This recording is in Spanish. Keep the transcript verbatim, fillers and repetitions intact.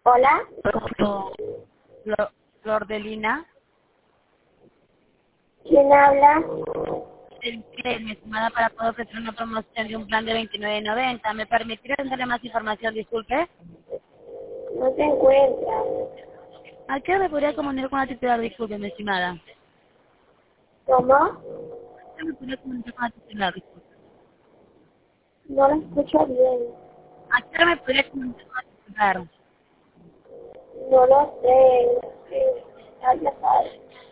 Hola, Flor, Flor de Lina, ¿quién habla? el que mi estimada para poder ofrecer una promoción de un plan de veintinueve noventa. ¿Me permitiría darle más información? Disculpe. No se encuentra. ¿A qué hora me podría comunicar con la titular? Disculpe, mi estimada. ¿Cómo? ¿A qué hora me podría comunicar con la titular? Disculpe. No lo escucho bien. ¿A qué hora me podría comunicar con la titular? No lo sé. Eh, ah, ya sabe.